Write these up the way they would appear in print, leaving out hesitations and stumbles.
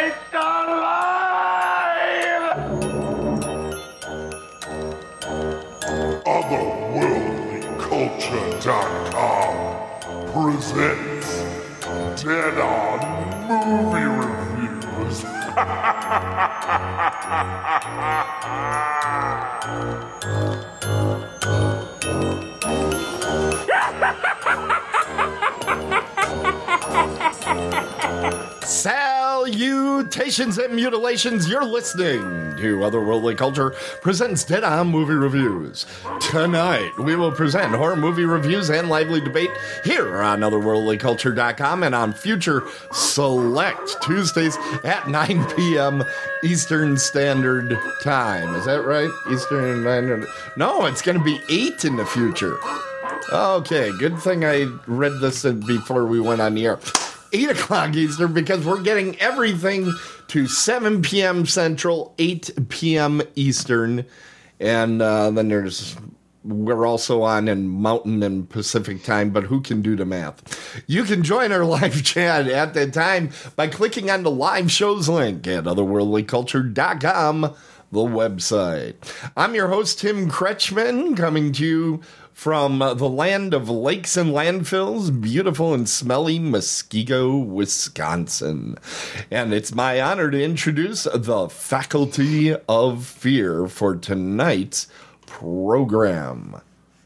It's alive! Otherworldlyculture.com presents Dead On Movie Reviews. Salutations and mutilations, you're listening to Otherworldly Culture presents Dead On Movie Reviews. Tonight, we will present horror movie reviews and lively debate here on Otherworldlyculture.com and on future select Tuesdays at 9 p.m. Eastern Standard Time. Is that right? Eastern Standard? No, it's going to be 8 in the future. Okay, good thing I read this before we went on the air. 8 o'clock Eastern, because we're getting everything to 7 p.m. Central, 8 p.m. Eastern. And then we're also on in Mountain and Pacific time, but who can do the math? You can join our live chat at that time by clicking on the live shows link at otherworldlyculture.com, the website. I'm your host, Tim Kretschmann, coming to you from the land of lakes and landfills, beautiful and smelly Muskego, Wisconsin. And it's my honor to introduce the Faculty of Fear for tonight's program.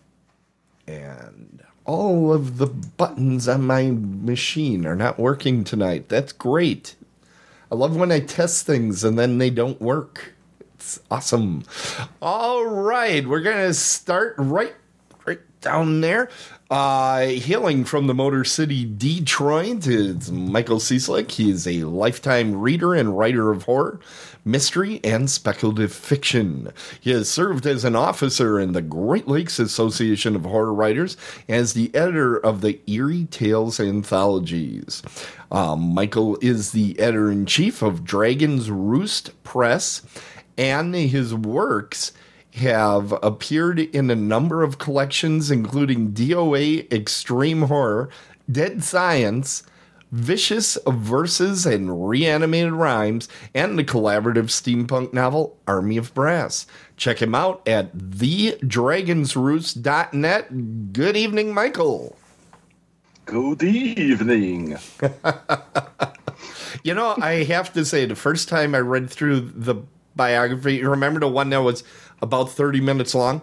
And all of the buttons on my machine are not working tonight. That's great. I love when I test things and then they don't work. It's awesome. All right, we're going to start right down there. Hailing from the Motor City, Detroit, it's Michael Cieslik. He is a lifetime reader and writer of horror, mystery, and speculative fiction. He has served as an officer in the Great Lakes Association of Horror Writers as the editor of the Eerie Tales anthologies. Michael is the editor-in-chief of Dragon's Roost Press, and his works have appeared in a number of collections, including DOA Extreme Horror, Dead Science, Vicious Verses and Reanimated Rhymes, and the collaborative steampunk novel Army of Brass. Check him out at thedragonsroost.net. Good evening, Michael. Good evening. You know, I have to say, the first time I read through the biography, you remember the one that was about 30 minutes long?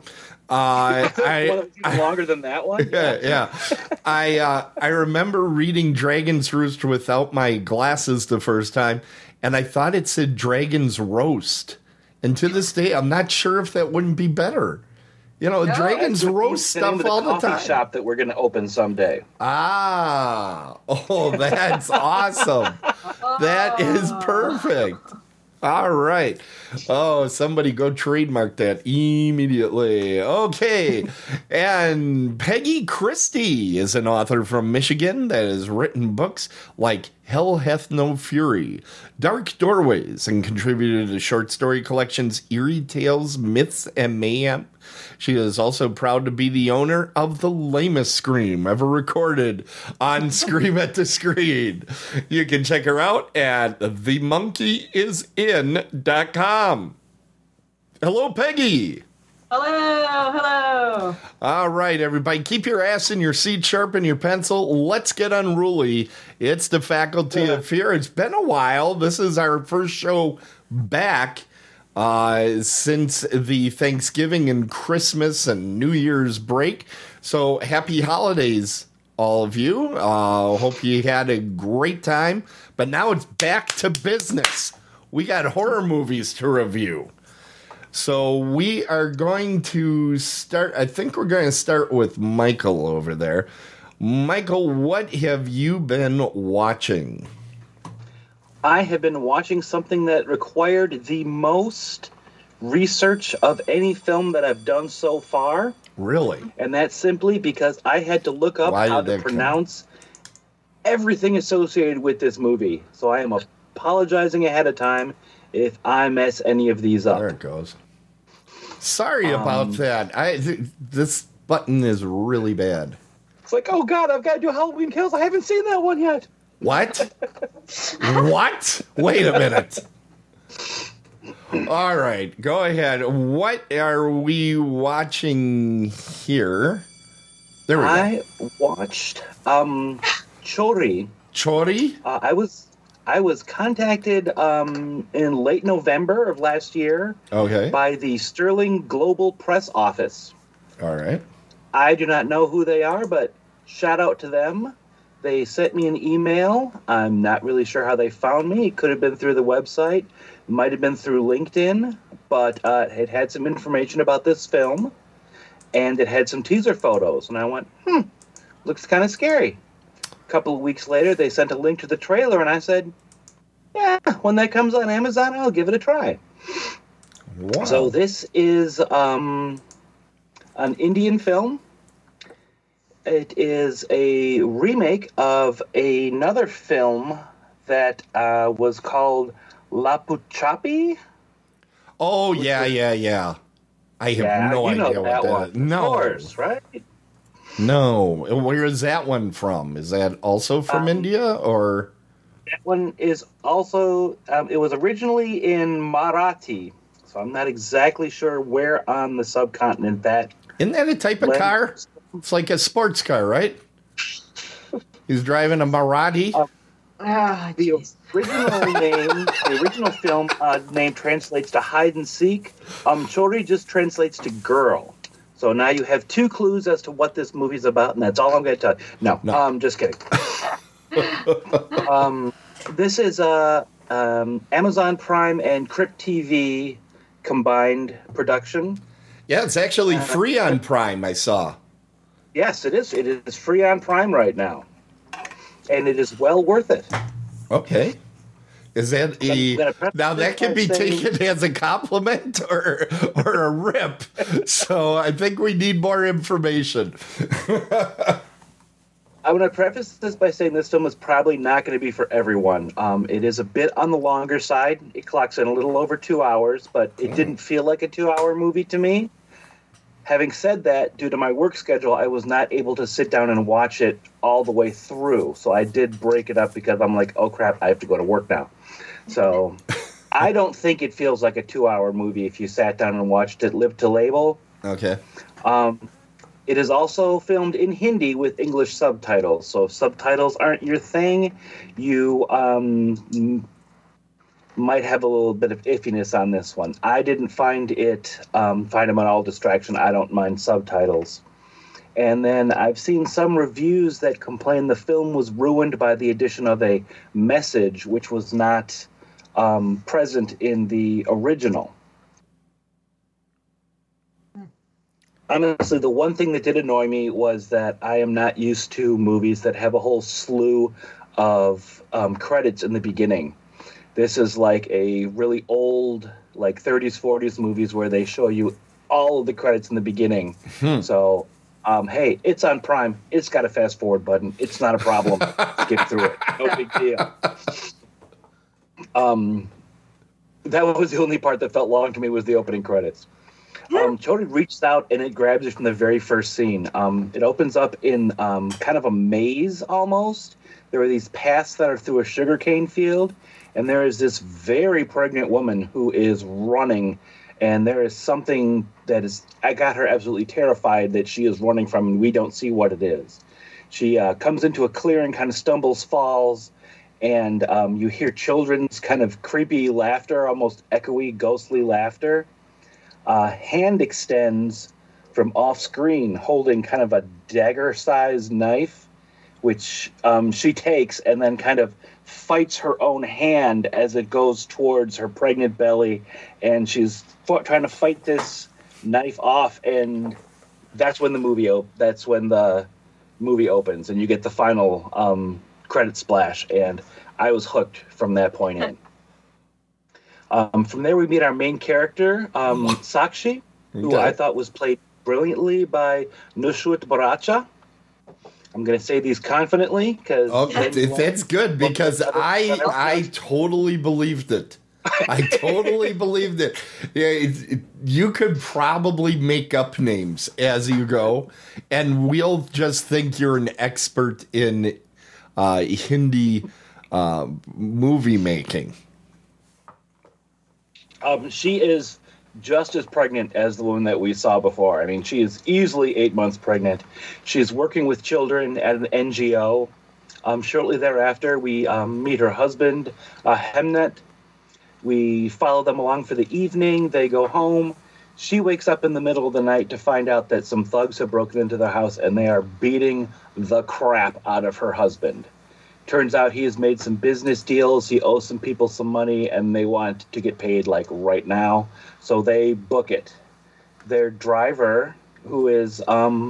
Longer than that one? Yeah. I remember reading Dragon's Roost without my glasses the first time, and I thought it said Dragon's Roast. And to this day, I'm not sure if that wouldn't be better. You know, no, Dragon's Roast stuff all the time. Coffee shop that we're going to open someday. Oh, that's awesome. That is perfect. All right. Oh, somebody go trademark that immediately. Okay. And Peggy Christie is an author from Michigan that has written books like Hell Hath No Fury, Dark Doorways, and contributed to short story collections Eerie Tales, Myths, and Mayhem. She is also proud to be the owner of the lamest scream ever recorded on Scream at the Screen. You can check her out at themonkeyisin.com. Hello, Peggy. Hello. All right, everybody. Keep your ass in your seat, sharpen your pencil. Let's get unruly. It's the Faculty of Fear. It's been a while. This is our first show back since the Thanksgiving and Christmas and New Year's break. So happy holidays, all of you. Hope you had a great time. But now it's back to business. We got horror movies to review. So we are going to start, I think we're going to start with Michael over there. Michael, what have you been watching? I have been watching something that required the most research of any film that I've done so far. Really? And that's simply because I had to look up how to pronounce everything associated with this movie. So I am apologizing ahead of time if I mess any of these up. There it goes. Sorry about that. This button is really bad. It's like, oh God, I've got to do Halloween Kills. I haven't seen that one yet. What? What? Wait a minute. All right, go ahead. What are we watching here? There we go. I watched Chori. Chori? I was contacted in late November of last year by the Sterling Global Press Office. All right. I do not know who they are, but shout out to them. They sent me an email. I'm not really sure how they found me. It could have been through the website. Might have been through LinkedIn. But it had some information about this film. And it had some teaser photos. And I went, looks kind of scary. A couple of weeks later, they sent a link to the trailer. And I said, yeah, when that comes on Amazon, I'll give it a try. Wow. So this is an Indian film. It is a remake of another film that was called Lapuchapi. Oh, yeah. I have no idea what that is. No. Of course, right? No. Where is that one from? Is that also from India, or? That one is also, it was originally in Marathi, so I'm not exactly sure where on the subcontinent that. Isn't that a type of car? It's like a sports car, right? He's driving a Marathi. The original film name translates to hide and seek. Chori just translates to girl. So now you have two clues as to what this movie's about, and that's all I'm going to tell you. No. Just kidding. This is Amazon Prime and Crypt TV combined production. Yeah, it's actually free on Prime, I saw. Yes, it is. It is free on Prime right now. And it is well worth it. Okay. Is that now that can be taken as a compliment or a rip. So I think we need more information. I want to preface this by saying this film is probably not going to be for everyone. It is a bit on the longer side. It clocks in a little over 2 hours, but it didn't feel like a 2-hour movie to me. Having said that, due to my work schedule, I was not able to sit down and watch it all the way through. So I did break it up because I'm like, oh crap, I have to go to work now. So I don't think it feels like a 2-hour movie if you sat down and watched it lip to label. Okay. It is also filmed in Hindi with English subtitles. So if subtitles aren't your thing, you might have a little bit of iffiness on this one. I didn't find them at all distraction. I don't mind subtitles. And then I've seen some reviews that complain the film was ruined by the addition of a message, which was not present in the original. Honestly, the one thing that did annoy me was that I am not used to movies that have a whole slew of credits in the beginning. This is like a really old, like 30s, 40s movies where they show you all of the credits in the beginning. So, hey, it's on Prime. It's got a fast forward button. It's not a problem. Skip through it. No big deal. That was the only part that felt long to me was the opening credits. Chori reaches out and it grabs you from the very first scene. It opens up in kind of a maze almost. There are these paths that are through a sugarcane field, and there is this very pregnant woman who is running, and there is something I got her absolutely terrified that she is running from, and we don't see what it is. She comes into a clearing, kind of stumbles, falls, and you hear children's kind of creepy laughter, almost echoey, ghostly laughter. Hand extends from off-screen, holding kind of a dagger-sized knife, which she takes and then kind of fights her own hand as it goes towards her pregnant belly, and she's trying to fight this knife off, and that's when the movie opens, and you get the final credit splash, and I was hooked from that point in. From there, we meet our main character, Sakshi, who I thought was played brilliantly by Nusrat Baracha. I'm going to say these confidently because that's good because I totally believed it. I totally believed it. Yeah, you could probably make up names as you go, and we'll just think you're an expert in Hindi movie making. She is just as pregnant as the woman that we saw before. I mean, she is easily 8 months pregnant. She's working with children at an NGO. Shortly thereafter, we meet her husband, Hemnet. We follow them along for the evening. They go home. She wakes up in the middle of the night to find out that some thugs have broken into their house and they are beating the crap out of her husband. Turns out he has made some business deals. He owes some people some money and they want to get paid like right now. So they book it. Their driver, who is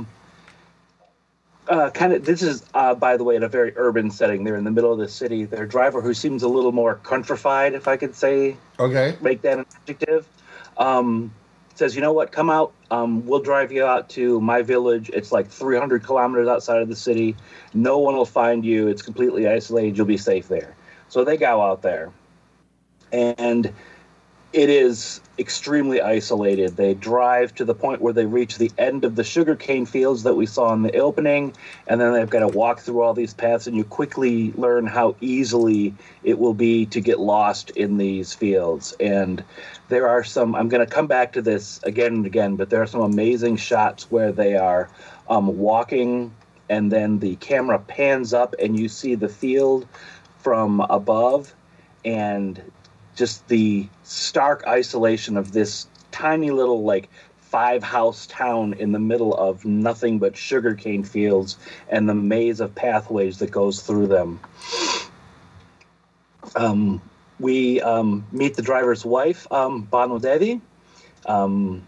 this is, by the way, in a very urban setting. They're in the middle of the city. Their driver, who seems a little more countrified, if I could say, make that an adjective, says, you know what, come out. We'll drive you out to my village. It's like 300 kilometers outside of the city. No one will find you. It's completely isolated. You'll be safe there. So they go out there. And it is extremely isolated. They drive to the point where they reach the end of the sugarcane fields that we saw in the opening, and then they've got to walk through all these paths, and you quickly learn how easily it will be to get lost in these fields. And there are some, I'm going to come back to this again and again, but there are some amazing shots where they are walking, and then the camera pans up, and you see the field from above, and just the stark isolation of this tiny little, like, 5-house town in the middle of nothing but sugarcane fields and the maze of pathways that goes through them. We meet the driver's wife, Banu Devi. No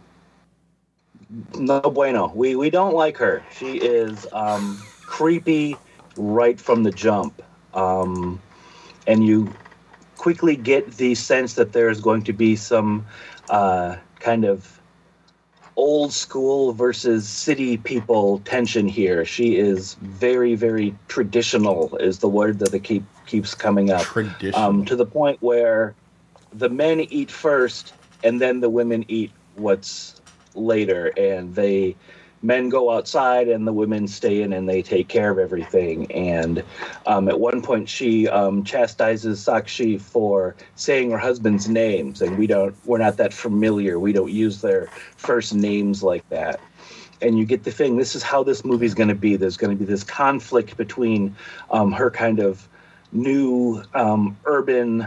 bueno. We don't like her. She is creepy right from the jump. And you quickly get the sense that there is going to be some kind of old school versus city people tension here. She is very, very traditional is the word that keeps coming up. Traditional. To the point where the men eat first and then the women eat what's later, and men go outside and the women stay in and they take care of everything. And at one point she chastises Sakshi for saying her husband's names, and we're not that familiar. We don't use their first names like that. And you get the thing, this is how this movie's going to be. There's going to be this conflict between her kind of new urban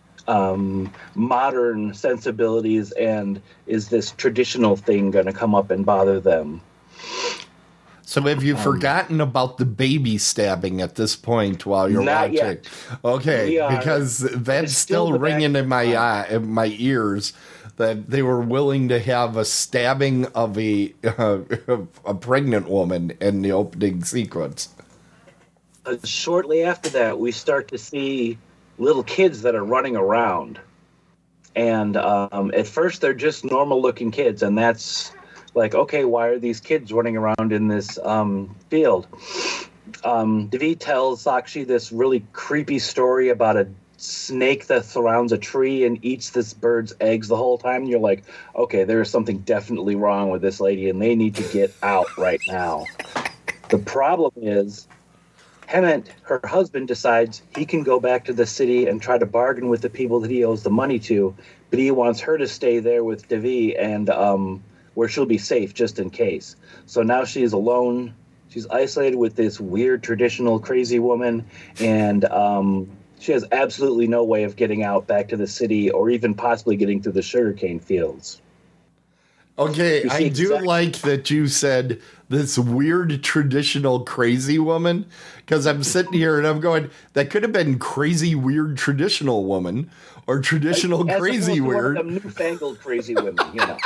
modern sensibilities, and is this traditional thing going to come up and bother them? So have you forgotten about the baby stabbing at this point while you're not watching? Yet. Okay, because that's still ringing in my ears that they were willing to have a stabbing of a pregnant woman in the opening sequence. Shortly after that, we start to see little kids that are running around. And at first, they're just normal-looking kids, and that's like, okay, why are these kids running around in this field? Devi tells Sakshi this really creepy story about a snake that surrounds a tree and eats this bird's eggs the whole time. And you're like, okay, there is something definitely wrong with this lady, and they need to get out right now. The problem is, Hemant, her husband, decides he can go back to the city and try to bargain with the people that he owes the money to, but he wants her to stay there with Devi and where she'll be safe just in case. So now she's alone. She's isolated with this weird, traditional, crazy woman, and she has absolutely no way of getting out back to the city or even possibly getting through the sugarcane fields. Okay, I do like that you said this weird, traditional, crazy woman, because I'm sitting here and I'm going, that could have been crazy, weird, traditional woman, or traditional, crazy, weird. One of them newfangled crazy women, you know.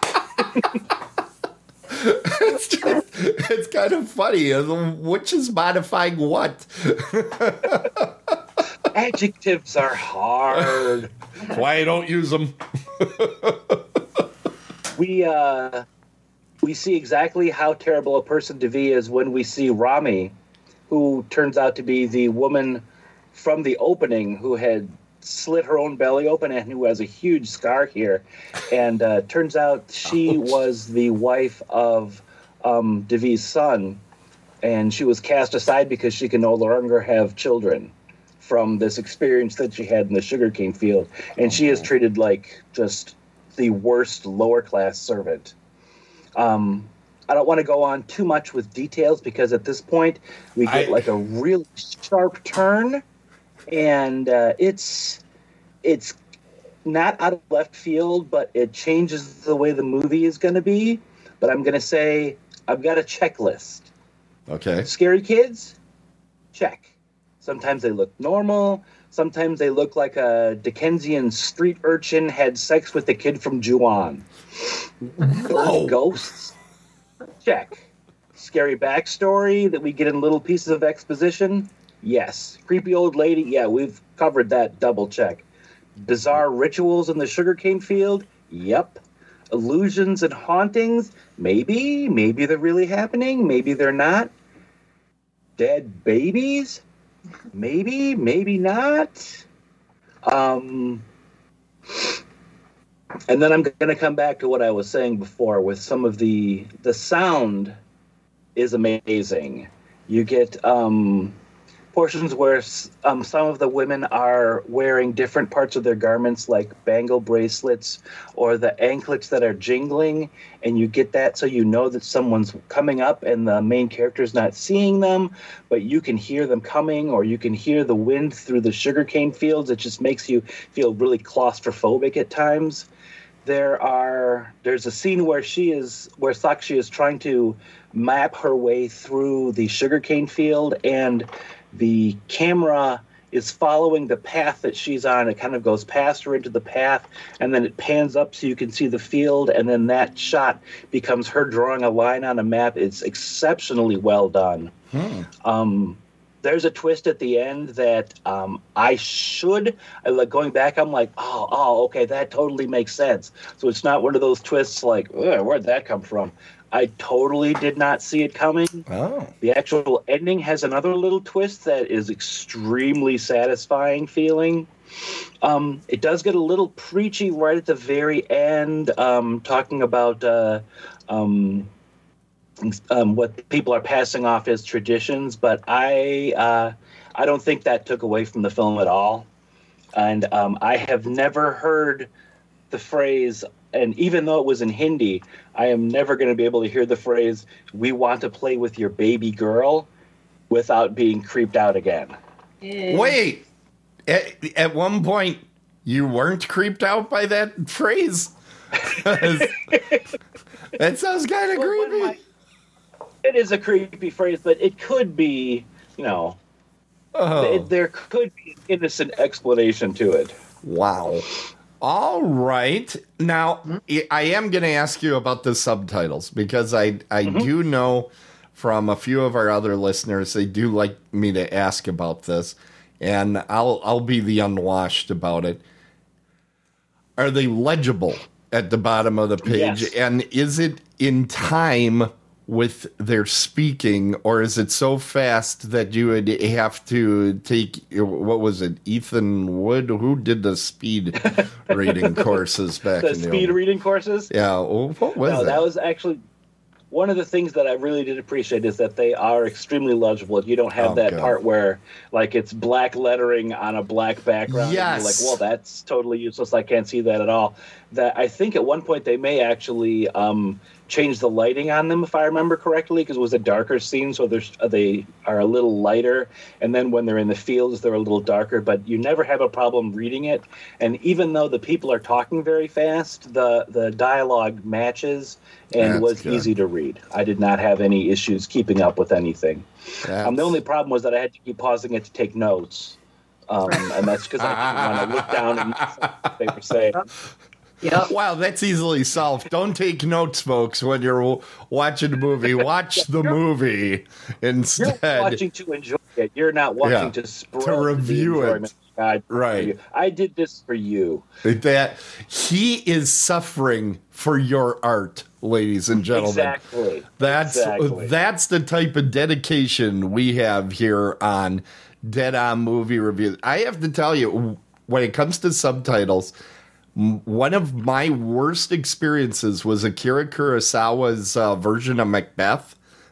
It's kind of funny. Which is modifying what? Adjectives are hard. Why don't use them? We see exactly how terrible a person Devi is when we see Rami, who turns out to be the woman from the opening who had slit her own belly open and who has a huge scar here. And turns out she was the wife of Devi's son, and she was cast aside because she can no longer have children from this experience that she had in the sugarcane field, and she is treated like just the worst lower class servant. I don't want to go on too much with details because at this point we get like a really sharp turn, and it's not out of left field, but it changes the way the movie is going to be. But I'm going to say I've got a checklist. Okay. Scary kids? Check. Sometimes they look normal. Sometimes they look like a Dickensian street urchin had sex with the kid from Ju-On. Ghosts? Check. Scary backstory that we get in little pieces of exposition? Yes. Creepy old lady? Yeah, we've covered that. Double check. Bizarre rituals in the sugarcane field? Yep. Illusions and hauntings? Maybe. Maybe they're really happening. Maybe they're not. Dead babies? Maybe. Maybe not. And then I'm going to come back to what I was saying before with some of the sound is amazing. You get portions where some of the women are wearing different parts of their garments, like bangle bracelets or the anklets that are jingling, and you get that so you know that someone's coming up and the main character's not seeing them, but you can hear them coming, or you can hear the wind through the sugarcane fields. It just makes you feel really claustrophobic at times. There's a scene where Sakshi is trying to map her way through the sugarcane field, and the camera is following the path that she's on. It kind of goes past her into the path, and then it pans up so you can see the field, and then that shot becomes her drawing a line on a map. It's exceptionally well done. There's a twist at the end that going back, I'm like, oh, okay, that totally makes sense. So it's not one of those twists like, where'd that come from? I totally did not see it coming. Oh. The actual ending has another little twist that is extremely satisfying feeling. It does get a little preachy right at the very end, talking about what people are passing off as traditions, but I don't think that took away from the film at all. And I have never heard the phrase, and even though it was in Hindi, I am never going to be able to hear the phrase, "We want to play with your baby girl," without being creeped out again. Wait, at one point, you weren't creeped out by that phrase? That sounds kind of creepy. It is a creepy phrase, but it could be, there could be an innocent explanation to it. Wow. All right. Now, I am going to ask you about the subtitles, because I do know from a few of our other listeners, they do like me to ask about this, and I'll be the unwashed about it. Are they legible at the bottom of the page? Yes. And is it in time with their speaking, or is it so fast that you would have to take, what was it, Ethan Wood? Who did the speed reading courses back in the speed reading courses? Yeah, what was that? That was actually one of the things that I really did appreciate, is that they are extremely legible. You don't have part where, like, it's black lettering on a black background. Yes. And you're like, well, that's totally useless. I can't see that at all. That I think at one point they may actually change the lighting on them, if I remember correctly, because it was a darker scene, so they are a little lighter. And then when they're in the fields, they're a little darker. But you never have a problem reading it. And even though the people are talking very fast, the dialogue matches and was easy to read. I did not have any issues keeping up with anything. The only problem was that I had to keep pausing it to take notes. And that's because I didn't want to look down and see what they were saying. Yep. Wow, that's easily solved. Don't take notes, folks, when you're watching a movie. Watch the movie instead. You're watching to enjoy it. You're not watching to spread to review it. Right. I did this for you. That he is suffering for your art, ladies and gentlemen. Exactly. That's the type of dedication we have here on Dead On Movie Reviews. I have to tell you, when it comes to subtitles, one of my worst experiences was Akira Kurosawa's version of Macbeth.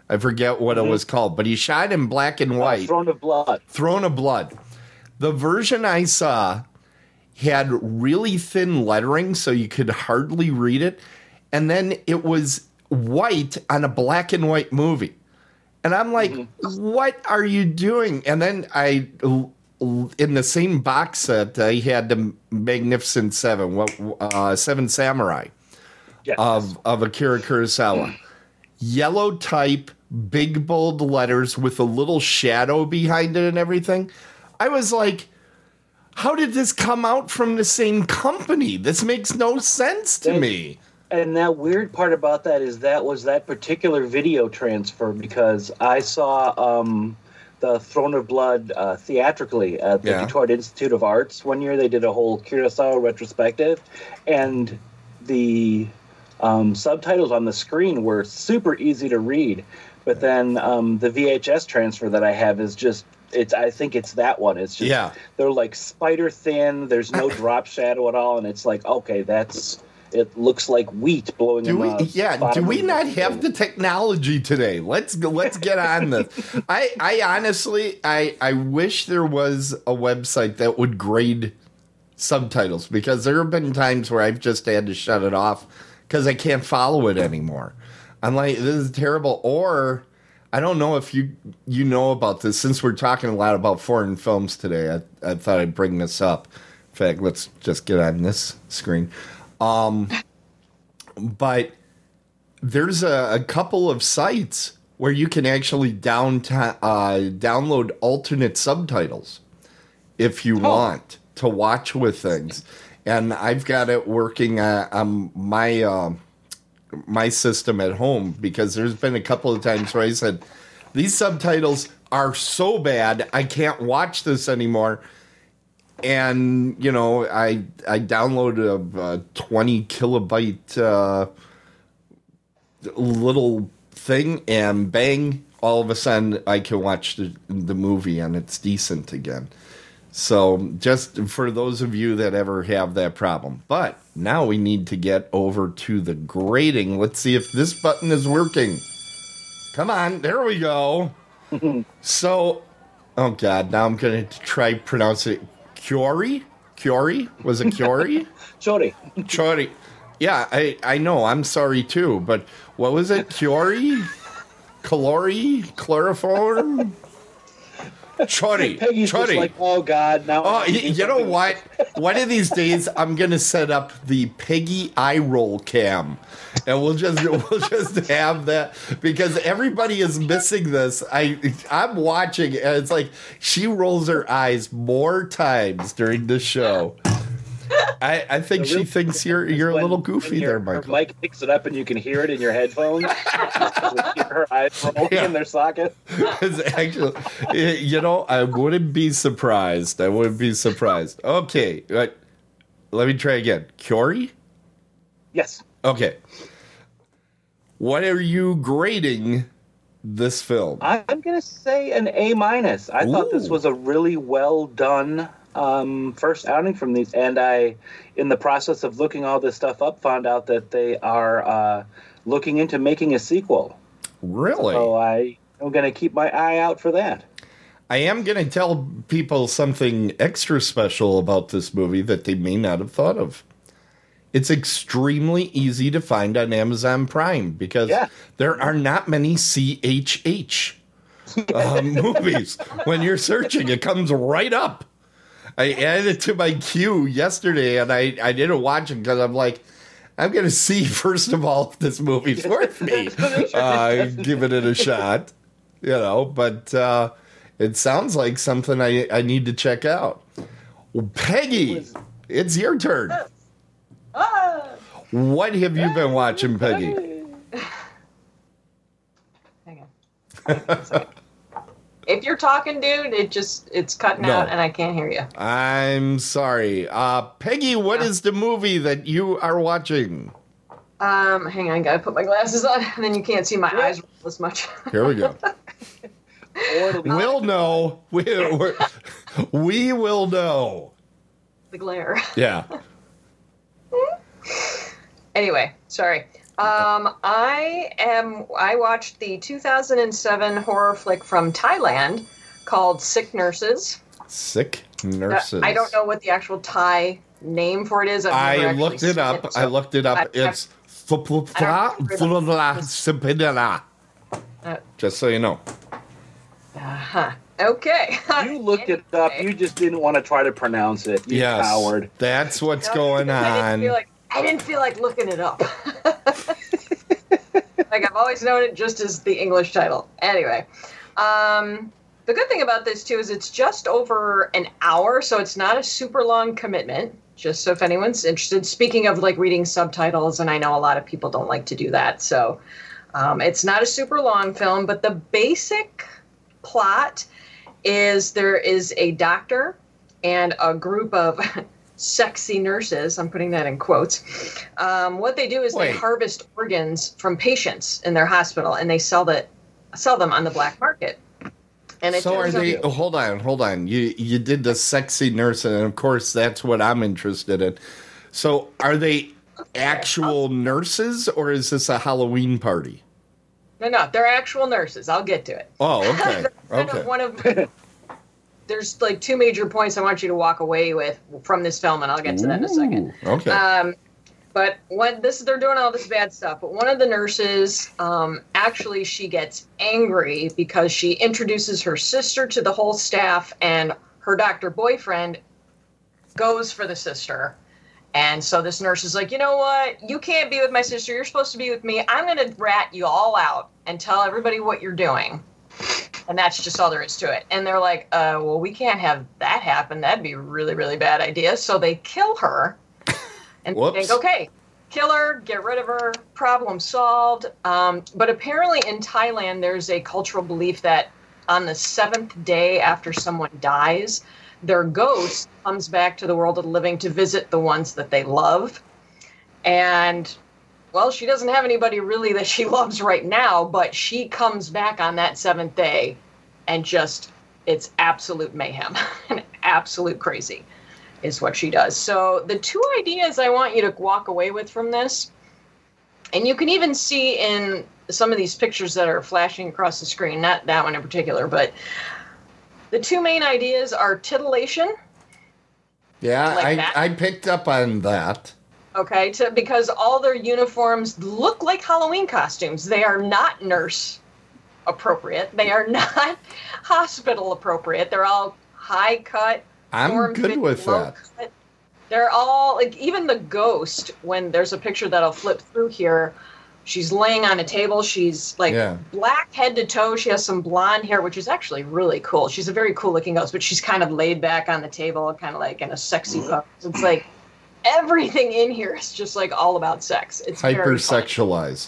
I forget what it was called, but he shot in black and white. Throne of Blood. Throne of Blood. The version I saw had really thin lettering, so you could hardly read it. And then it was white on a black and white movie. And I'm like, what are you doing? And then in the same box set, I had the Magnificent Seven, Seven Samurai of Akira Kurosawa. Yellow type, big bold letters with a little shadow behind it and everything. I was like, how did this come out from the same company? This makes no sense to me. And that weird part about that is that was that particular video transfer, because I saw the Throne of Blood theatrically at the Detroit Institute of Arts one year. They did a whole Kurosawa retrospective, and the subtitles on the screen were super easy to read. But then the VHS transfer that I have is just, I think it's that one. It's just, they're like spider thin. There's no drop shadow at all. And it's like, okay, it looks like wheat blowing in the do we not have the technology today? Let's get on this. I honestly, I wish there was a website that would grade subtitles, because there have been times where I've just had to shut it off because I can't follow it anymore. I'm like, this is terrible. Or I don't know if you know about this, since we're talking a lot about foreign films today. I thought I'd bring this up. In fact, let's just get on this screen. But there's a couple of sites where you can actually download alternate subtitles if you want to watch with things. And I've got it working on my system at home, because there's been a couple of times where I said, these subtitles are so bad, I can't watch this anymore. And, I downloaded a 20 kilobyte little thing, and bang, all of a sudden I can watch the movie and it's decent again. So just for those of you that ever have that problem. But now we need to get over to the grading. Let's see if this button is working. Come on, there we go. So, oh God, now I'm going to try pronounce it. Chiori? Was it Chiori? Chori. Yeah, I know. I'm sorry too. But what was it? Chiori? Chloroform? Chori. Peggy's just like, oh God, now. Oh, you know what? One of these days, I'm gonna set up the Peggy eye roll cam, and we'll just have that, because everybody is missing this. I'm watching, and it's like she rolls her eyes more times during the show. I think she thinks you're a little goofy there, Michael. Her mic picks it up and you can hear it in your headphones. Her eyes rolling in their socket. It's actually, I wouldn't be surprised. Okay, let me try again. Chiori? Yes. Okay. What are you grading this film? I'm going to say an A-. I thought this was a really well done first outing from these, and I, in the process of looking all this stuff up, found out that they are looking into making a sequel. Really? So I'm going to keep my eye out for that. I am going to tell people something extra special about this movie that they may not have thought of. It's extremely easy to find on Amazon Prime, because there are not many CHH movies. When you're searching, it comes right up. I added it to my queue yesterday, and I didn't watch it because I'm like, I'm going to see, first of all, if this movie's worth me giving it a shot, but it sounds like something I need to check out. Well, Peggy, it's your turn. What have you been watching, Peggy? Hang on. If you're talking, dude, it's cutting out and I can't hear you. I'm sorry. Peggy, what is the movie that you are watching? Hang on, gotta put my glasses on, and then you can't see my eyes roll as much. Here we go. We'll know. We will know. The glare. Yeah. Anyway, sorry. I watched the 2007 horror flick from Thailand called Sick Nurses. Sick Nurses. I don't know what the actual Thai name for it is. I looked it up. It's just so you know. Okay. You looked it up. You just didn't want to try to pronounce it. You coward. That's what's going on. I didn't feel like looking it up. Like, I've always known it just as the English title. Anyway, the good thing about this, too, is it's just over an hour, so it's not a super long commitment, just so if anyone's interested. Speaking of, like, reading subtitles, and I know a lot of people don't like to do that, so it's not a super long film, but the basic plot is there is a doctor and a group of sexy nurses, I'm putting that in quotes. What they do is they harvest organs from patients in their hospital, and they sell them on the black market. And so are they? Hold on. You did the sexy nurse, and of course that's what I'm interested in. So are they actual nurses, or is this a Halloween party? No, they're actual nurses. I'll get to it. Oh, okay. There's like two major points I want you to walk away with from this film, and I'll get to that in a second. Okay. But they're doing all this bad stuff. But one of the nurses, actually, she gets angry because she introduces her sister to the whole staff, and her doctor boyfriend goes for the sister. And so this nurse is like, you know what? You can't be with my sister. You're supposed to be with me. I'm going to rat you all out and tell everybody what you're doing. And that's just all there is to it. And they're like, well, we can't have that happen. That'd be a really, really bad idea. So they kill her. And they think, okay, kill her, get rid of her, problem solved. But apparently in Thailand, there's a cultural belief that on the seventh day after someone dies, their ghost comes back to the world of the living to visit the ones that they love. And, well, she doesn't have anybody really that she loves right now, but she comes back on that seventh day and just, it's absolute mayhem and absolute crazy is what she does. So the two ideas I want you to walk away with from this, and you can even see in some of these pictures that are flashing across the screen, not that one in particular, but the two main ideas are titillation. Yeah, I picked up on that. Okay, because all their uniforms look like Halloween costumes. They are not nurse appropriate. They are not hospital appropriate. They're all high cut. I'm good with that. Cut. They're all, like, even the ghost, when there's a picture that'll flip through here, she's laying on a table. She's like black head to toe. She has some blonde hair, which is actually really cool. She's a very cool looking ghost, but she's kind of laid back on the table, kind of like in a sexy pose. It's like everything in here is just like all about sex. It's hypersexualized.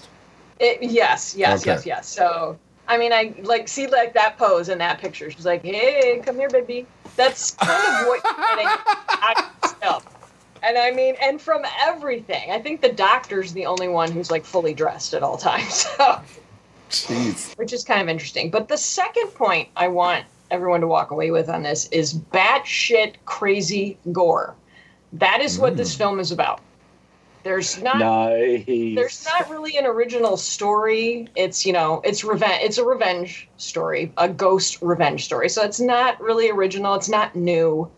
Yes. So, I mean, I like see like that pose in that picture. She's like, "Hey, come here, baby." That's kind of what you're getting out of this film. And I mean, and from everything, I think the doctor's the only one who's like fully dressed at all times. So, jeez. Which is kind of interesting. But the second point I want everyone to walk away with on this is batshit crazy gore. That is what this film is about. There's not really an original story. It's, it's revenge. It's a revenge story, a ghost revenge story. So it's not really original. It's not new.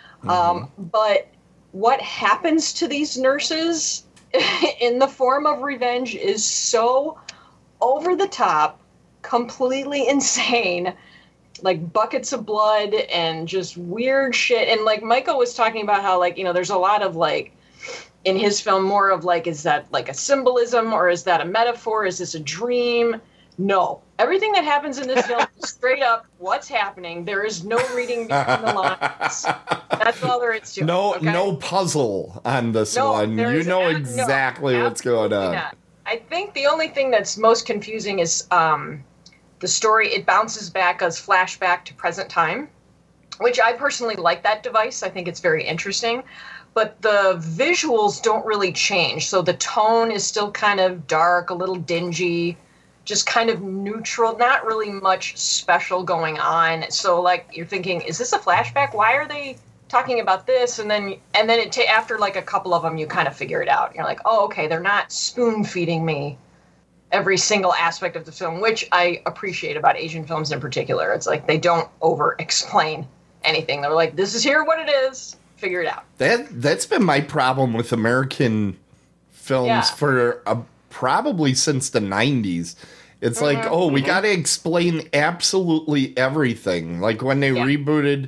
But what happens to these nurses in the form of revenge is so over the top, completely insane, like buckets of blood and just weird shit. And like Michael was talking about how, like, there's a lot of like in his film more of like, is that like a symbolism or is that a metaphor? Is this a dream? No. Everything that happens in this film is straight up what's happening. There is no reading between the lines. That's all there is to it. No puzzle on this one. You know exactly what's going on. Not. I think the only thing that's most confusing is the story. It bounces back as flashback to present time, which I personally like that device. I think it's very interesting. But the visuals don't really change. So the tone is still kind of dark, a little dingy, just kind of neutral, not really much special going on. So, like, you're thinking, is this a flashback? Why are they talking about this, and then after like a couple of them, you kind of figure it out. You're like, oh, okay, they're not spoon feeding me every single aspect of the film, which I appreciate about Asian films in particular. It's like they don't over explain anything. They're like, this is here what it is, figure it out. That's been my problem with American films for probably since the 90s. It's like, we got to explain absolutely everything. Like when they rebooted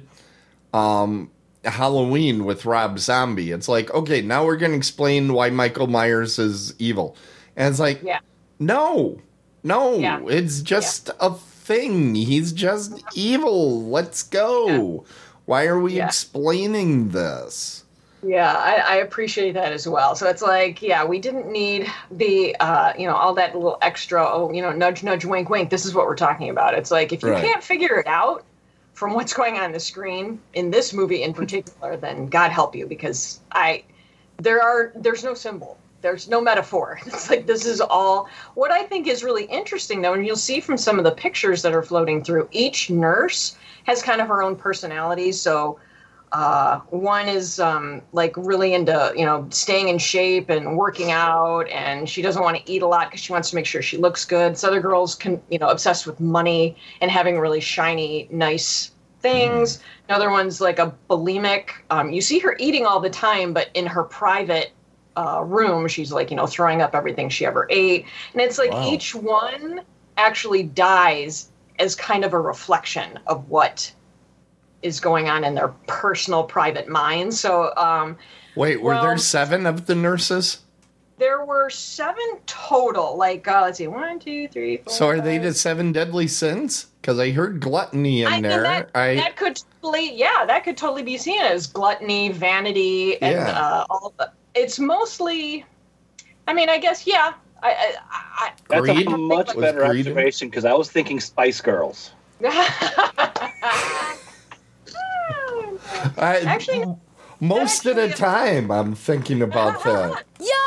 Halloween with Rob Zombie, it's like, okay, now we're going to explain why Michael Myers is evil. And it's like, no, it's just a thing. He's just evil. Let's go. Why are we explaining this? Yeah, I appreciate that as well. So it's like, we didn't need the, all that little extra, nudge, nudge, wink, wink. This is what we're talking about. It's like, if you can't figure it out from what's going on the screen, in this movie in particular, then God help you, because there's no symbol. There's no metaphor. It's like, this is all. What I think is really interesting, though, and you'll see from some of the pictures that are floating through, each nurse has kind of her own personality. So one is like really into, staying in shape and working out, and she doesn't want to eat a lot because she wants to make sure she looks good. This other girl's obsessed with money and having really shiny, nice things. Another one's like a bulimic. You see her eating all the time, but in her private room, she's like, throwing up everything she ever ate. And it's like each one actually dies as kind of a reflection of what is going on in their personal private minds. So, wait, were there 7 of the nurses? There were 7 total. Like, let's see, 1, 2, 3, 4. So are they the 7 deadly sins? Because I heard gluttony in there. That could totally be seen as gluttony, vanity, and all the. It's mostly, I guess, That's a much better observation, because I was thinking Spice Girls. Actually, most of the time, I'm thinking about that.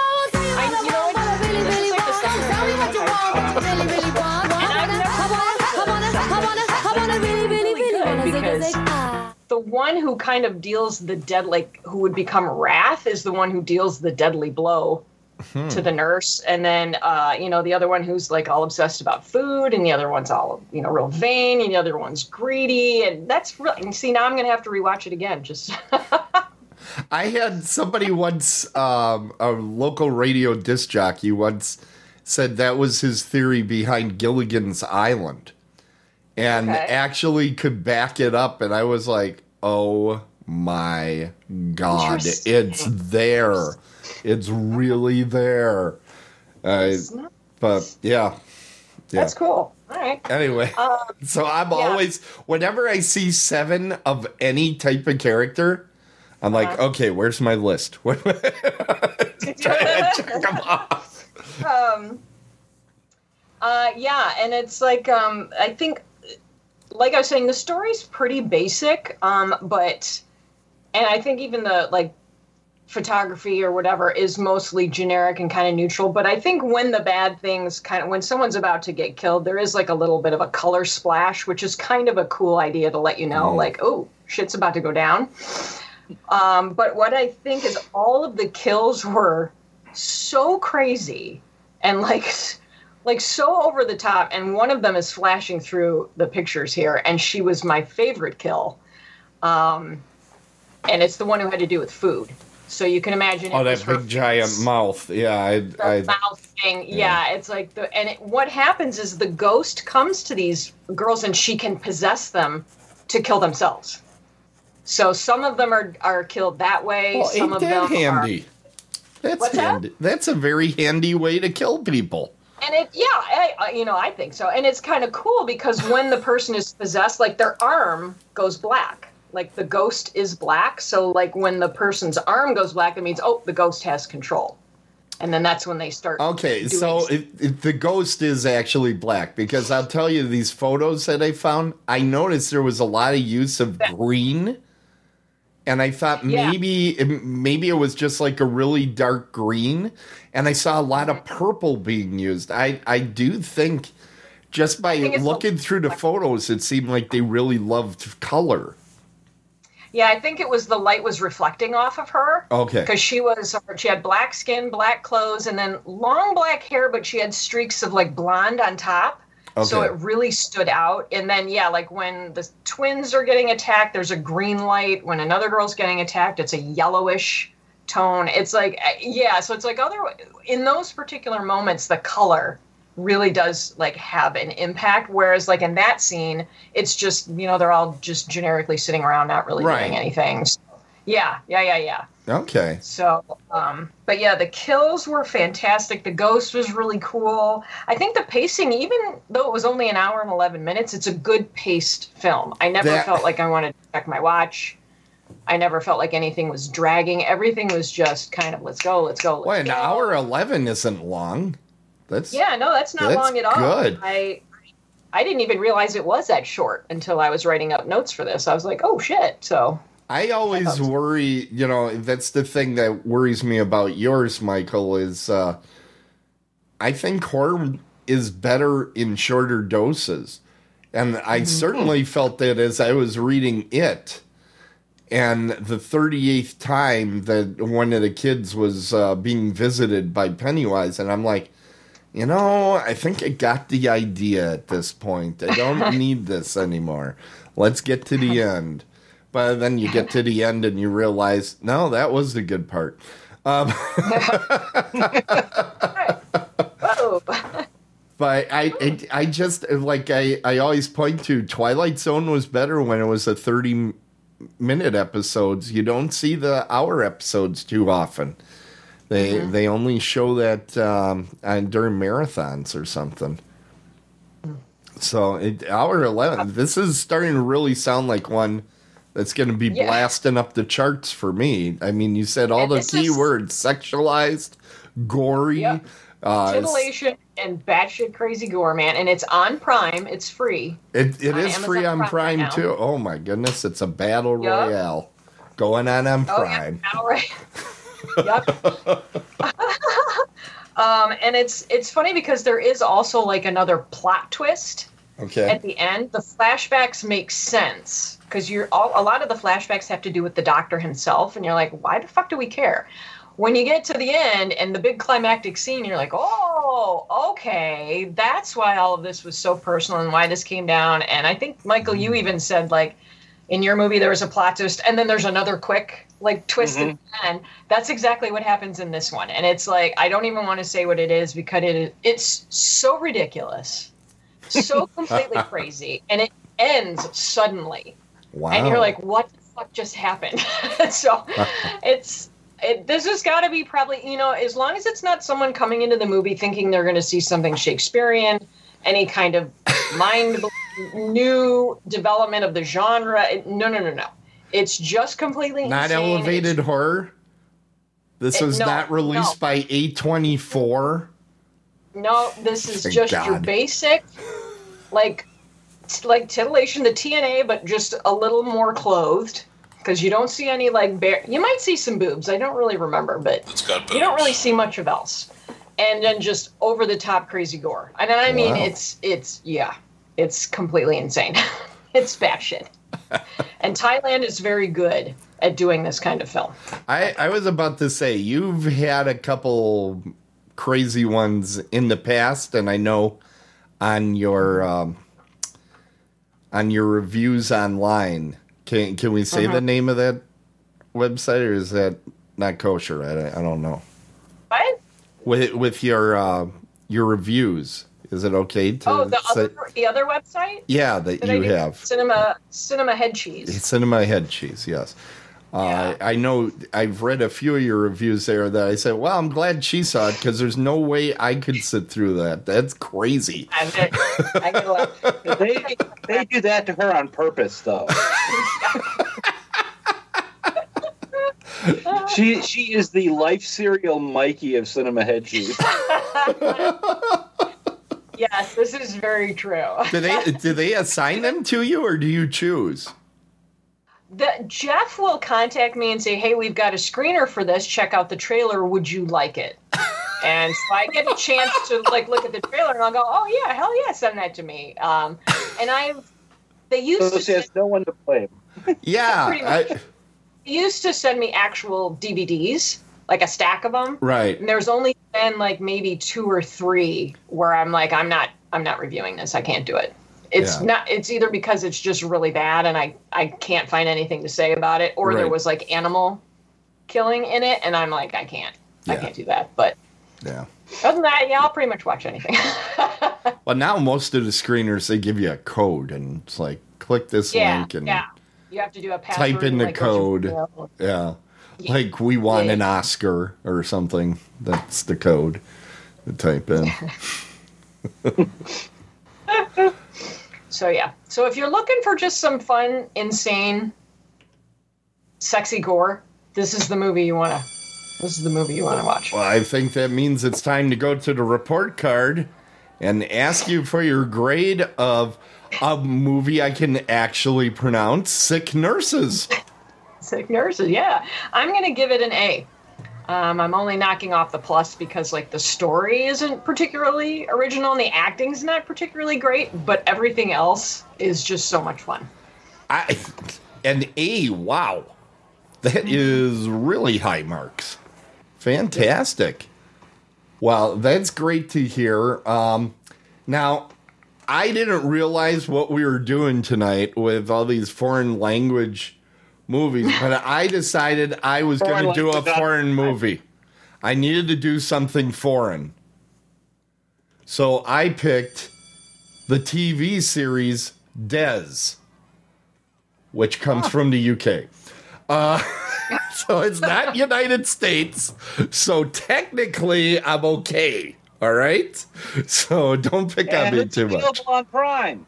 The one who kind of deals who would become Wrath is the one who deals the deadly blow to the nurse. And then, the other one who's like all obsessed about food, and the other one's all, real vain, and the other one's greedy. And that's really, see, now I'm going to have to rewatch it again. Just. I had somebody once, a local radio disc jockey once said that was his theory behind Gilligan's Island. And actually could back it up, and I was like, oh my God, it's there. It's really there. But, yeah. That's cool. All right. Anyway, so I'm always, whenever I see 7 of any type of character, I'm like, okay, where's my list? Try to check them off. And it's like, I think, like I was saying, the story's pretty basic, and I think even the, photography or whatever is mostly generic and kind of neutral. But I think when the bad things when someone's about to get killed, there is like a little bit of a color splash, which is kind of a cool idea to let you know, oh, shit's about to go down. But what I think is all of the kills were so crazy and like so over the top, and one of them is flashing through the pictures here, and she was my favorite kill. And it's the one who had to do with food. So you can imagine. Oh, that big giant mouth. Yeah. The mouth thing. Yeah. It's like what happens is the ghost comes to these girls and she can possess them to kill themselves. So some of them are killed that way. Well, some of them handy. That's handy. That's a very handy way to kill people. And I think so. And it's kind of cool because when the person is possessed, like their arm goes black. Like the ghost is black. So like when the person's arm goes black, it means, the ghost has control. And then that's when they start. Okay, so the ghost is actually black, because I'll tell you, these photos that I found, I noticed there was a lot of use of green. And I thought maybe it was just like a really dark green. And I saw a lot of purple being used. I do think just by looking through the photos, it seemed like they really loved color. Yeah, I think it was the light was reflecting off of her. Okay. Because she had black skin, black clothes, and then long black hair, but she had streaks of like blonde on top. Okay. So it really stood out. And then, yeah, like when the twins are getting attacked, there's a green light. When another girl's getting attacked, it's a yellowish tone. It's like, yeah, so it's like in those particular moments, the color really does like have an impact. Whereas like in that scene, it's just, they're all just generically sitting around, not really doing anything. So, yeah. Okay. So, but yeah, the kills were fantastic. The ghost was really cool. I think the pacing, even though it was only an hour and 11 minutes, it's a good paced film. I never felt like I wanted to check my watch. I never felt like anything was dragging. Everything was just kind of, let's go. Wait, an hour 11 isn't long. That's not long at all. Good. I didn't even realize it was that short until I was writing up notes for this. I was like, oh shit. So I always worry, that's the thing that worries me about yours, Michael, is I think horror is better in shorter doses. And I certainly felt that as I was reading it. And the 38th time that one of the kids was being visited by Pennywise, and I'm like, I think I got the idea at this point. I don't need this anymore. Let's get to the end. But then you get to the end and you realize, no, that was the good part. But I just, like, I always point to Twilight Zone was better when it was a 30-minute episodes. You don't see the hour episodes too often. They only show that during marathons or something. So hour 11. This is starting to really sound like one that's going to be blasting up the charts for me. I mean, you said all the key words: sexualized, gory, titillation, and batshit crazy gore, man. And it's on Prime. It's free. It is free on Prime right too. Oh my goodness, it's a battle royale going on Prime. Yeah, right. Yep. And it's funny because there is also like another plot twist. Okay. At the end, the flashbacks make sense because a lot of the flashbacks have to do with the doctor himself, and you're like, why the fuck do we care? When you get to the end and the big climactic scene, you're like, oh, okay, that's why all of this was so personal and why this came down. And I think, Michael, you even said, like, in your movie there was a plot twist, and then there's another quick, like, twist at the end. That's exactly what happens in this one. And it's like, I don't even want to say what it is because it's so ridiculous, so completely crazy, and it ends suddenly. Wow. And you're like, what the fuck just happened? So this has got to be probably, as long as it's not someone coming into the movie thinking they're going to see something Shakespearean, any kind of new development of the genre. No. It's just completely not insane. Elevated horror? This was not released by A24? No, this is just your basic, like titillation, the TNA, but just a little more clothed. Because you don't see any, like, you might see some boobs. I don't really remember, but you don't really see much of else. And then just over-the-top crazy gore. And I mean, it's completely insane. It's batshit. And Thailand is very good at doing this kind of film. I was about to say, you've had a couple crazy ones in the past, and I know on your reviews online. Can we say the name of that website, or is that not kosher? I don't know. What? With your reviews, is it okay to? The other website? Yeah, that you have. Cinema Head Cheese. Cinema Head Cheese, yes. Yeah. I know I've read a few of your reviews there that I said, well, I'm glad she saw it because there's no way I could sit through that. That's crazy. I they do that to her on purpose, though. She is the life serial Mikey of Cinema Head Cheese. Yes, this is very true. Do they assign them to you, or do you choose? Jeff will contact me and say, hey, we've got a screener for this. Check out the trailer. Would you like it? And so I get a chance to look at the trailer, and I'll go, oh, yeah, hell yeah, send that to me. And they used to... She has no one to blame. Yeah. Pretty much. He used to send me actual DVDs, like a stack of them. Right. And there's only been like maybe 2 or 3 where I'm like, I'm not reviewing this. I can't do it. It's not. It's either because it's just really bad and I can't find anything to say about it, or there was like animal killing in it, and I'm like, I can't do that. But yeah. Other than that, I'll pretty much watch anything. Well, now most of the screeners, they give you a code, and it's like, click this link, and you have to do a password. type in the code. Yeah. Like, we won an Oscar or something. That's the code to type in. So, yeah. So, if you're looking for just some fun, insane, sexy gore, this is the movie you want to watch. Well, I think that means it's time to go to the report card and ask you for your grade of a movie I can actually pronounce, Sick Nurses. Sick Nurses, yeah. I'm going to give it an A. I'm only knocking off the plus because, like, the story isn't particularly original and the acting's not particularly great, but everything else is just so much fun. An A, wow. That is really high marks. Fantastic. Well, that's great to hear. Now, I didn't realize what we were doing tonight with all these foreign language movies, but I decided I was going to do a foreign movie. I needed to do something foreign. So I picked the TV series Des, which comes from the UK. So it's not United States. So technically, I'm okay. All right? So don't pick on me too much. It's available on Prime.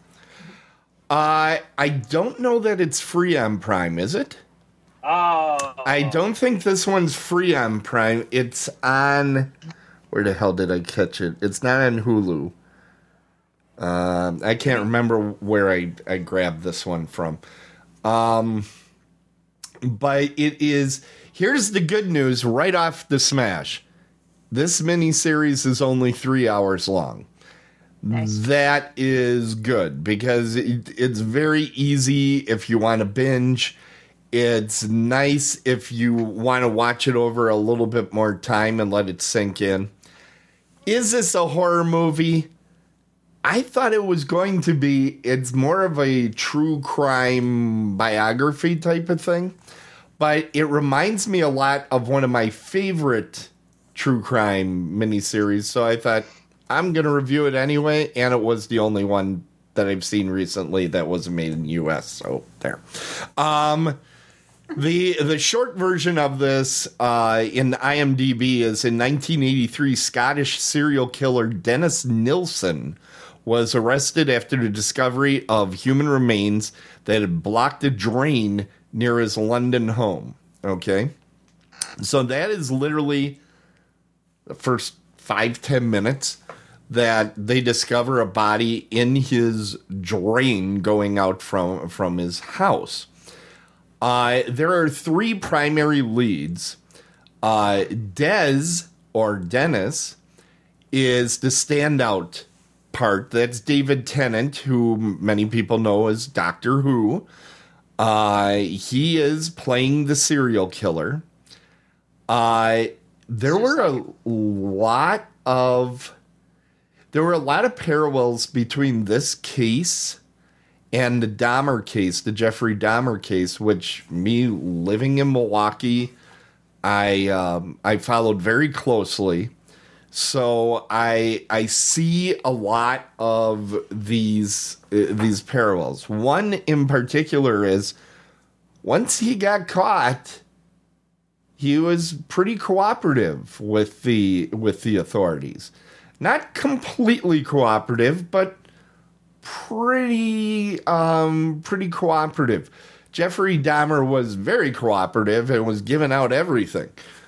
I don't know that it's free on Prime, is it? Oh. I don't think this one's free on Prime. It's on... Where the hell did I catch it? It's not on Hulu. I can't remember where I grabbed this one from. But it is... Here's the good news right off the smash. This miniseries is only 3 hours long. Nice. That is good because it's very easy if you want to binge. It's nice if you want to watch it over a little bit more time and let it sink in. Is this a horror movie? I thought it was going to be. It's more of a true crime biography type of thing. But it reminds me a lot of one of my favorite true crime miniseries. So I thought, I'm going to review it anyway, and it was the only one that I've seen recently that wasn't made in the U.S., so there. The short version of this in IMDb is in 1983, Scottish serial killer Dennis Nilsen was arrested after the discovery of human remains that had blocked a drain near his London home. Okay? So that is literally the first 5-10 minutes that they discover a body in his drain going out from his house. There are 3 primary leads. Des, or Dennis, is the standout part. That's David Tennant, who many people know as Doctor Who. He is playing the serial killer. There were a lot of parallels between this case and the Dahmer case, the Jeffrey Dahmer case, which me living in Milwaukee, I followed very closely. So I see a lot of these parallels. One in particular is once he got caught, he was pretty cooperative with the authorities. Not completely cooperative, but pretty cooperative. Jeffrey Dahmer was very cooperative and was giving out everything.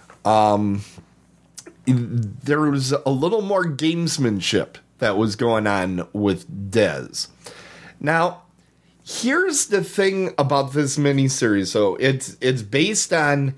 There was a little more gamesmanship that was going on with Des. Now, here's the thing about this miniseries. So it's based on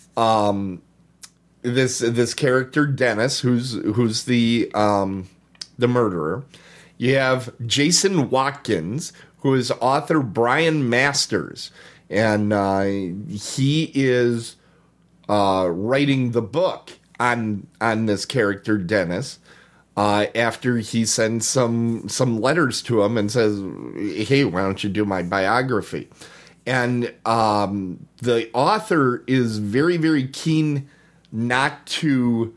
this character Dennis, who's the murderer. You have Jason Watkins, who is author Brian Masters. And he is writing the book on this character, Dennis, after he sends some letters to him and says, hey, why don't you do my biography? And the author is very, very keen not to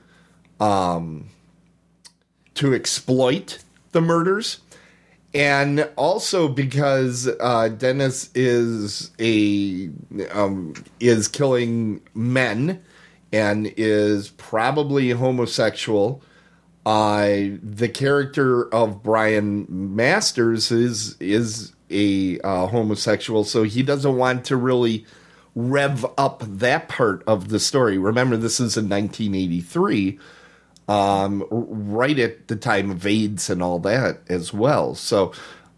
exploit the murders. And also because Dennis is killing men and is probably homosexual. The character of Brian Masters is a homosexual, so he doesn't want to really rev up that part of the story. Remember, this is in 1983, right at the time of AIDS and all that as well. So,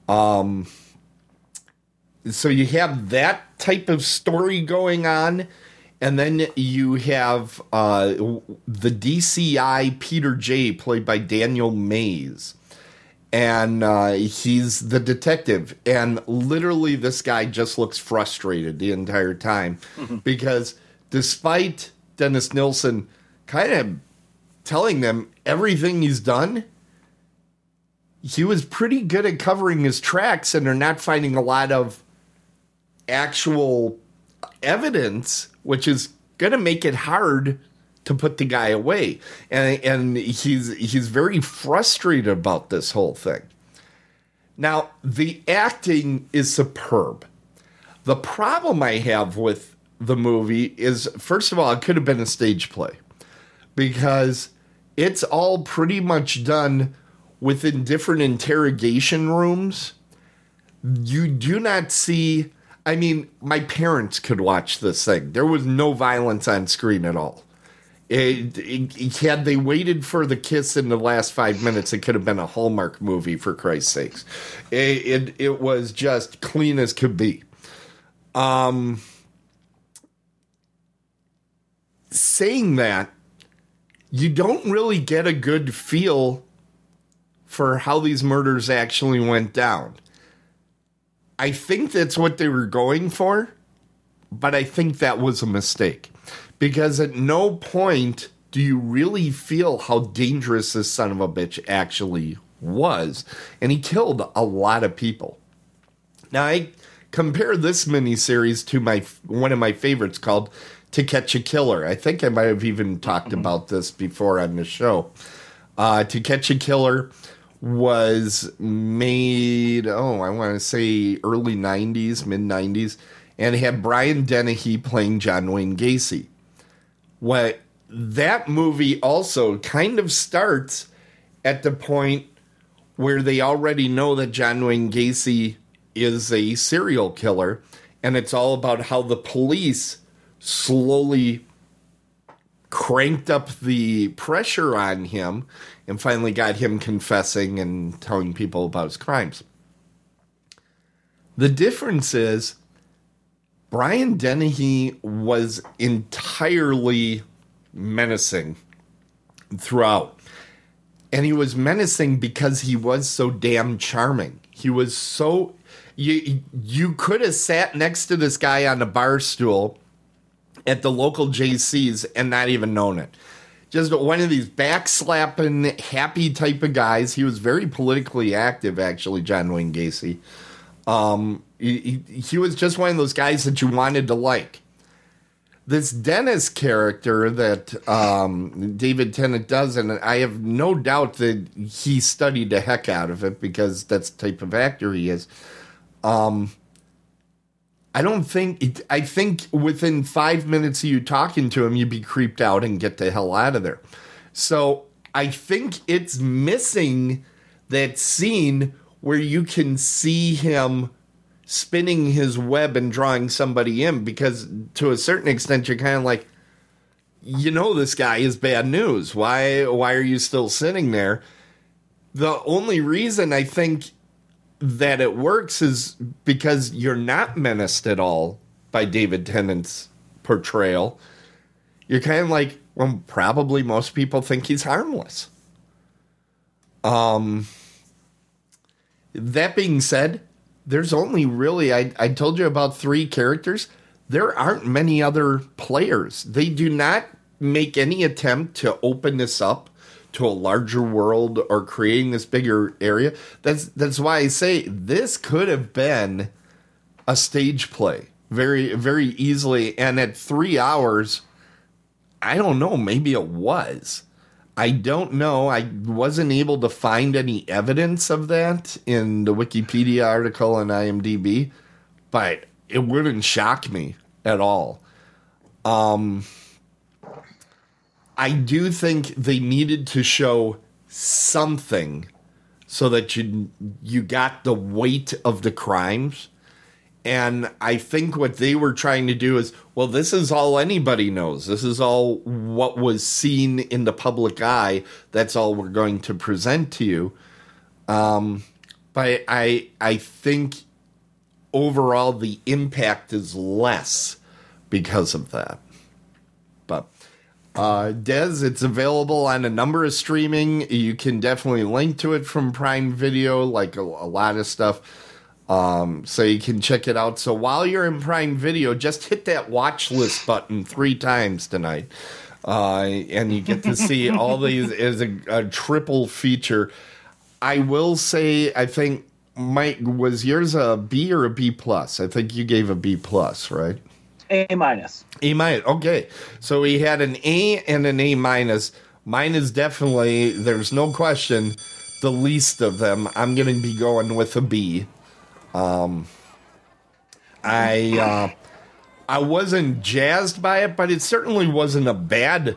so you have that type of story going on. And then you have the DCI Peter J, played by Daniel Mays. And he's the detective. And literally this guy just looks frustrated the entire time. Because despite Dennis Nilsson kind of telling them everything he's done, he was pretty good at covering his tracks, and they're not finding a lot of actual evidence, which is going to make it hard to put the guy away. And he's very frustrated about this whole thing. Now, the acting is superb. The problem I have with the movie is, first of all, it could have been a stage play, because it's all pretty much done within different interrogation rooms. You do not see... I mean, my parents could watch this thing. There was no violence on screen at all. Had they waited for the kiss in the last 5 minutes, it could have been a Hallmark movie, for Christ's sakes. It was just clean as could be. Saying that, you don't really get a good feel for how these murders actually went down. I think that's what they were going for, but I think that was a mistake. Because at no point do you really feel how dangerous this son of a bitch actually was. And he killed a lot of people. Now, I compare this miniseries to one of my favorites called To Catch a Killer. I think I might have even talked about this before on the show. To Catch a Killer was made, I want to say early 90s, mid-90s, and it had Brian Dennehy playing John Wayne Gacy. That movie also kind of starts at the point where they already know that John Wayne Gacy is a serial killer, and it's all about how the police slowly cranked up the pressure on him and finally got him confessing and telling people about his crimes. The difference is Brian Dennehy was entirely menacing throughout. And he was menacing because he was so damn charming. He was so... You could have sat next to this guy on a bar stool at the local JC's and not even known it. Just one of these backslapping, happy type of guys. He was very politically active, actually, John Wayne Gacy. He was just one of those guys that you wanted to like. This Dennis character that David Tennant does, and I have no doubt that he studied the heck out of it because that's the type of actor he is. I think within 5 minutes of you talking to him, you'd be creeped out and get the hell out of there. So I think it's missing that scene where you can see him spinning his web and drawing somebody in, because to a certain extent, you're kind of like, this guy is bad news. Why are you still sitting there? The only reason I think that it works is because you're not menaced at all by David Tennant's portrayal. You're kind of like, well, probably most people think he's harmless. That being said, there's only really, I told you about 3 characters. There aren't many other players. They do not make any attempt to open this up to a larger world or creating this bigger area. That's why I say this could have been a stage play very, very easily. And at 3 hours, I don't know, maybe it was. I don't know. I wasn't able to find any evidence of that in the Wikipedia article on IMDb, but it wouldn't shock me at all. I do think they needed to show something so that you got the weight of the crimes. And I think what they were trying to do is, well, this is all anybody knows. This is all what was seen in the public eye. That's all we're going to present to you. But I think overall the impact is less because of that. But Des, it's available on a number of streaming. You can definitely link to it from Prime Video, like a lot of stuff. So you can check it out. So while you're in Prime Video, just hit that watch list button 3 times tonight. And you get to see all these as a triple feature. I will say, I think, Mike, was yours a B or a B plus? I think you gave a B plus, right? A minus. A minus. Okay. So we had an A and an A minus. Mine is definitely, there's no question, the least of them. I'm going to be going with a B. I wasn't jazzed by it, but it certainly wasn't a bad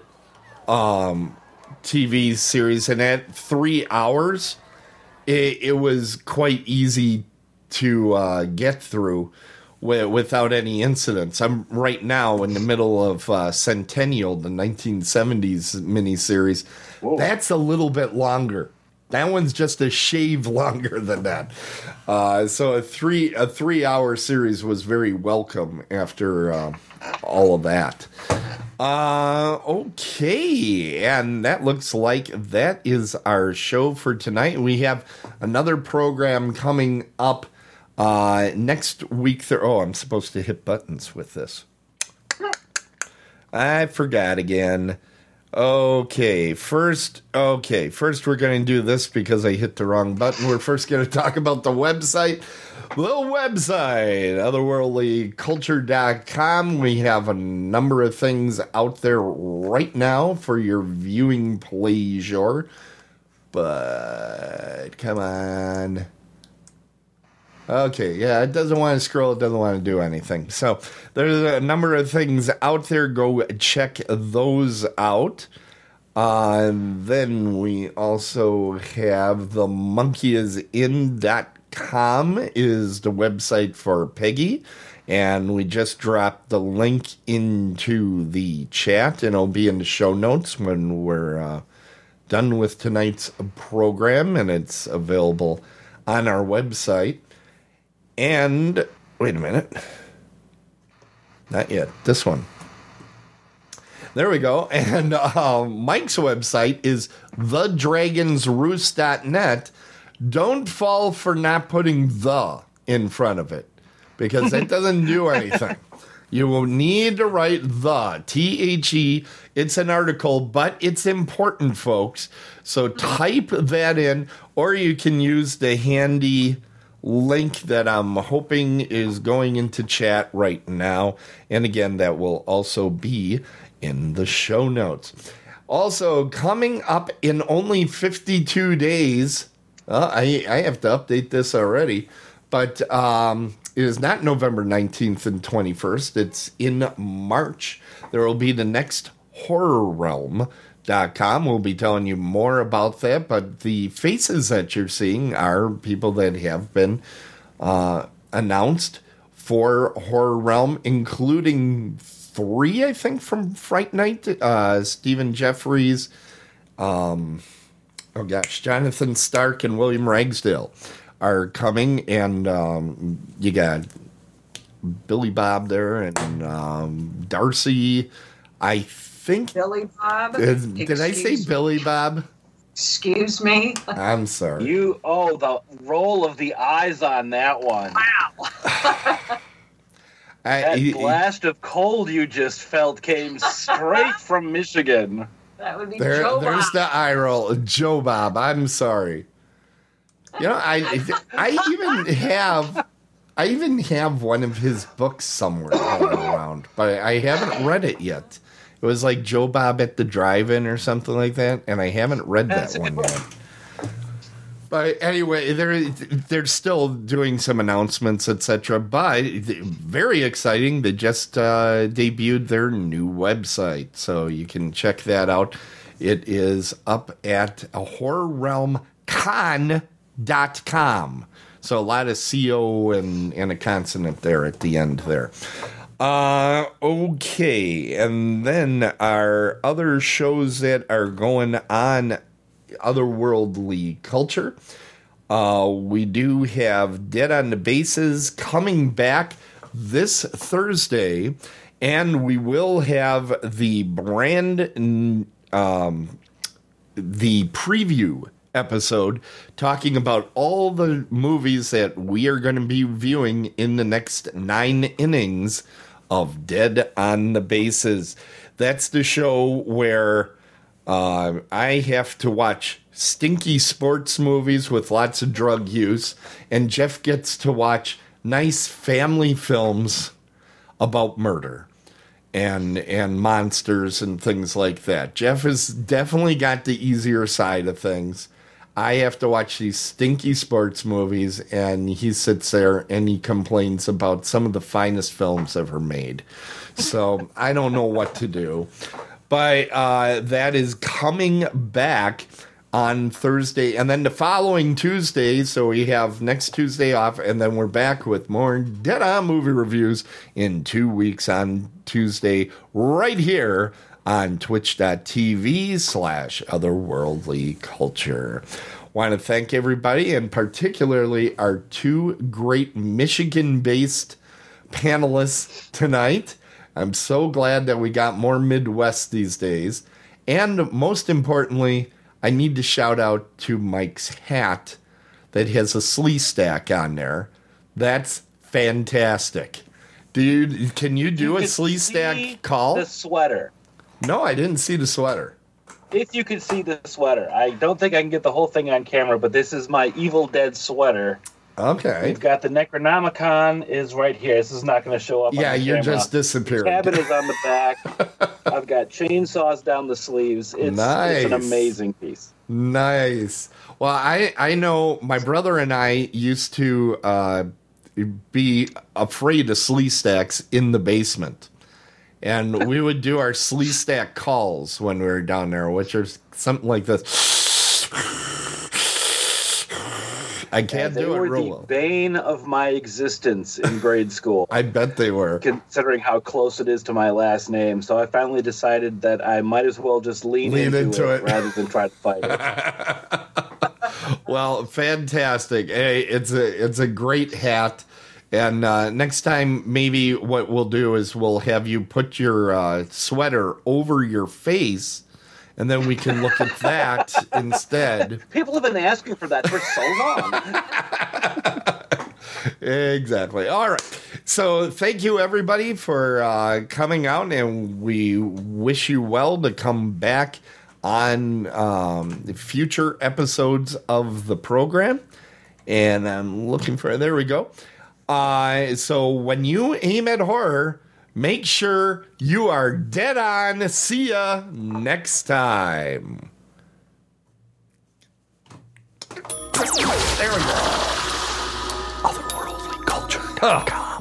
TV series. And at 3 hours, it was quite easy to get through without any incidents. I'm right now in the middle of Centennial, the 1970s miniseries. Whoa. That's a little bit longer. That one's just a shave longer than that. So a 3 hour series was very welcome after all of that. Okay, and that looks like that is our show for tonight. We have another program coming up next week. I'm supposed to hit buttons with this. I forgot again. Okay, first we're going to do this because I hit the wrong button. We're first going to talk about the website. The website, otherworldlyculture.com. We have a number of things out there right now for your viewing pleasure. But, come on. Okay, yeah, it doesn't want to scroll. It doesn't want to do anything. So there's a number of things out there. Go check those out. Then we also have the monkeyIsIn.com is the website for Peggy. And we just dropped the link into the chat, and it'll be in the show notes when we're done with tonight's program, and it's available on our website. And, wait a minute. Not yet. This one. There we go. And Mike's website is thedragonsroost.net. Don't fall for not putting the in front of it, because that doesn't do anything. You will need to write the, T-H-E. It's an article, but it's important, folks. So type that in, or you can use the handy link that I'm hoping is going into chat right now. And again, that will also be in the show notes. Also, coming up in only 52 days, I have to update this already, but it is not November 19th and 21st. It's in March. There will be the next Horror Realm. .com. We'll be telling you more about that, but the faces that you're seeing are people that have been announced for Horror Realm, including 3, I think, from Fright Night. Stephen Jeffries, Jonathan Stark and William Ragsdale are coming, and you got Billy Bob there and Darcy. I think Billy Bob. Did I say Billy Bob? Excuse me? I'm sorry. The roll of the eyes on that one. Wow. That blast of cold you just felt came straight from Michigan. That would be Joe There's Bob. the eye roll. Joe Bob, I'm sorry. You know, I even have one of his books somewhere hanging around, but I haven't read it yet. It was like Joe Bob at the Drive-In or something like that, and I haven't read that one yet. But anyway, they're still doing some announcements, etc. But very exciting. They just debuted their new website, so you can check that out. It is up at horrorrealmcon.com. So a lot of CO and a consonant there at the end there. Okay, and then our other shows that are going on otherworldly culture. We do have Dead on the Bases coming back this Thursday, and we will have the the preview episode talking about all the movies that we are going to be viewing in the next 9 innings of Dead on the Bases. That's the show where I have to watch stinky sports movies with lots of drug use, and Jeff gets to watch nice family films about murder and monsters and things like that. Jeff has definitely got the easier side of things. I have to watch these stinky sports movies, and he sits there and he complains about some of the finest films ever made. So I don't know what to do. But that is coming back on Thursday, and then the following Tuesday, so we have next Tuesday off, and then we're back with more Dead On Movie Reviews in 2 weeks on Tuesday, right here on twitch.tv/otherworldly culture. Want to thank everybody, and particularly our 2 great Michigan-based panelists tonight. I'm so glad that we got more Midwest these days. And most importantly, I need to shout out to Mike's hat that has a slee stack on there. That's fantastic. Dude, can you do a slee stack call? The sweater. No, I didn't see the sweater. If you could see the sweater. I don't think I can get the whole thing on camera, but this is my Evil Dead sweater. Okay. We've got the Necronomicon is right here. This is not going to show up on the you're camera. just disappearing. The cabin is on the back. I've got chainsaws down the sleeves. It's an amazing piece. Nice. Well, I know my brother and I used to be afraid of slee stacks in the basement. And we would do our slee stack calls when we were down there, which are something like this. I can't do it real well. They were the bane of my existence in grade school. I bet they were. Considering how close it is to my last name. So I finally decided that I might as well just lean into it rather than try to fight it. Well, fantastic. Hey, it's a great hat. And next time, maybe what we'll do is we'll have you put your sweater over your face, and then we can look at that instead. People have been asking for that for so long. Exactly. All right. So thank you, everybody, for coming out, and we wish you well to come back on future episodes of the program. And I'm looking for... There we go. So when you aim at horror, make sure you are dead on. See ya next time. There we go. Otherworldlyculture.com.